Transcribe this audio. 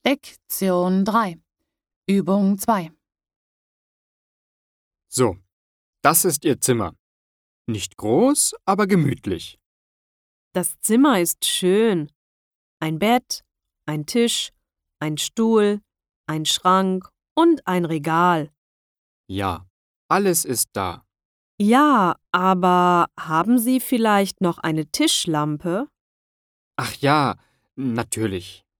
Lektion 3. Übung 2. So, das ist Ihr Zimmer. Nicht groß, aber gemütlich. Das Zimmer ist schön. Ein Bett, ein Tisch, ein Stuhl, ein Schrank und ein Regal. Ja, alles ist da. Ja, aber haben Sie vielleicht noch eine Tischlampe? Ach ja, natürlich.